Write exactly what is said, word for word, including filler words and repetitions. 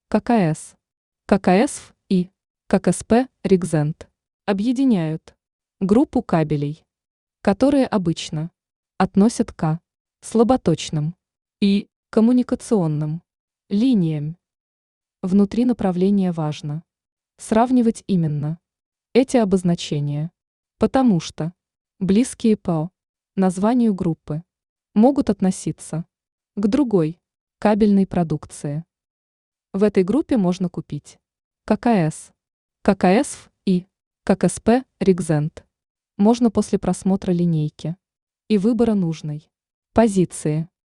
ККС, ККСФ и ККСП Ригзент объединяют группу кабелей, которые обычно относят к слаботочным и коммуникационным линиям. Внутри направления важно сравнивать именно эти обозначения, потому что близкие по названию группы могут относиться к другой кабельной продукции. В этой группе можно купить ККС, ККСФ и ККСП Ригзент. Можно после просмотра линейки и выбора нужной позиции.